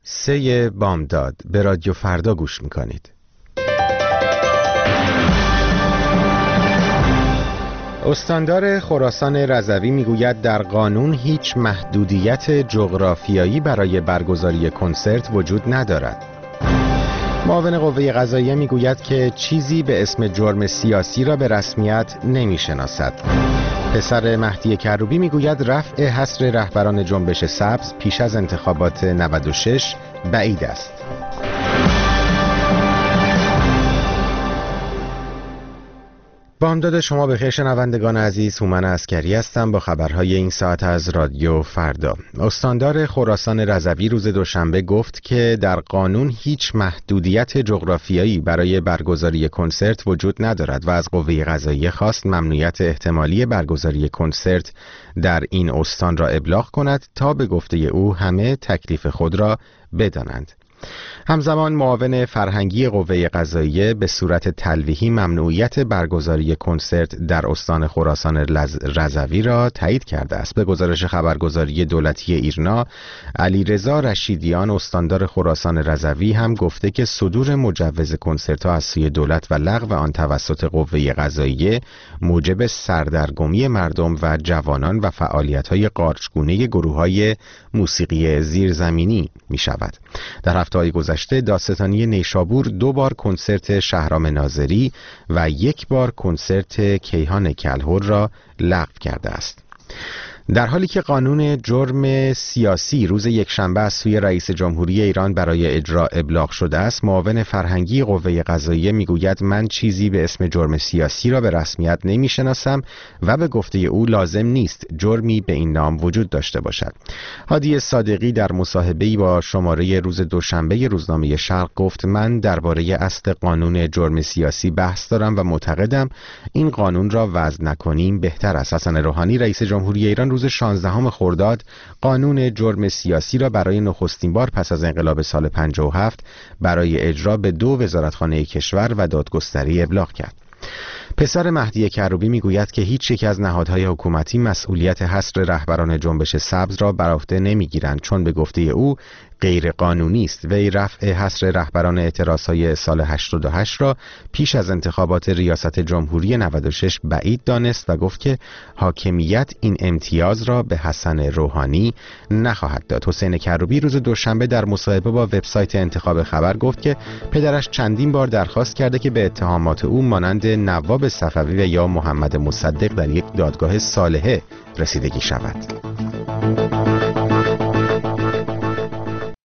3 بامداد به رادیو فردا گوش میکنید. استاندار خراسان رضوی میگوید در قانون هیچ محدودیت جغرافیایی برای برگزاری کنسرت وجود ندارد. معاون قوه قضاییه میگوید که چیزی به اسم جرم سیاسی را به رسمیت نمیشناسد. پسر مهدی کروبی میگوید رفع حصر رهبران جنبش سبز پیش از انتخابات 96 بعید است. بامداد شما بخیر شنوندگان عزیز، هومن عسکری هستم با خبرهای این ساعت از رادیو فردا. استاندار خراسان رضوی روز دوشنبه گفت که در قانون هیچ محدودیت جغرافیایی برای برگزاری کنسرت وجود ندارد و از قوه قضاییه خواست ممنوعیت احتمالی برگزاری کنسرت در این استان را ابلاغ کند تا به گفته او همه تکلیف خود را بدانند. همزمان معاون فرهنگی قوه قضاییه به صورت تلویحی ممنوعیت برگزاری کنسرت در استان خراسان رضوی را تایید کرده است. به گزارش خبرگزاری دولتی ایرنا، علیرضا رشیدیان استاندار خراسان رضوی هم گفته که صدور مجوز کنسرت ها از سوی دولت و لغو آن توسط قوه قضاییه موجب سردرگمی مردم و جوانان و فعالیت های قارچگونه گروه های موسیقی زیرزمینی می شود. در هفته‌های گذشته دادستانی نیشابور 2 بار کنسرت شهرام ناظری و 1 بار کنسرت کیهان کلهر را لغو کرده است. در حالی که قانون جرم سیاسی روز یکشنبه از سوی رئیس جمهوری ایران برای اجرا ابلاغ شده است، معاون فرهنگی قوه قضاییه میگوید من چیزی به اسم جرم سیاسی را به رسمیت نمیشناسم و به گفته او لازم نیست جرمی به این نام وجود داشته باشد. هادی صادقی در مصاحبه‌ای با شماره روز دوشنبه روزنامه شرق گفت من درباره اصل قانون جرم سیاسی بحث دارم و معتقدم این قانون را وضع نکنیم بهتر است. حسن روحانی رئیس جمهوری ایران روز 16 خرداد قانون جرم سیاسی را برای نخستین بار پس از انقلاب سال 57 برای اجرا به 2 وزارتخانه کشور و دادگستری ابلاغ کرد. پسر مهدی کروبی میگوید که هیچ یک از نهادهای حکومتی مسئولیت حصر رهبران جنبش سبز را بر عهده نمیگیرند، چون به گفته او غیر قانونی است. وی رفع حصر رهبران اعتراضهای سال 88 را پیش از انتخابات ریاست جمهوری 96 بعید دانست و گفت که حاکمیت این امتیاز را به حسن روحانی نخواهد داد. حسین کروبی روز دوشنبه در مصاحبه با وبسایت انتخاب خبر گفت که پدرش چندین بار درخواست کرده که به اتهامات او مانند نواب صفوی و یا محمد مصدق در یک دادگاه صالحه رسیدگی شود.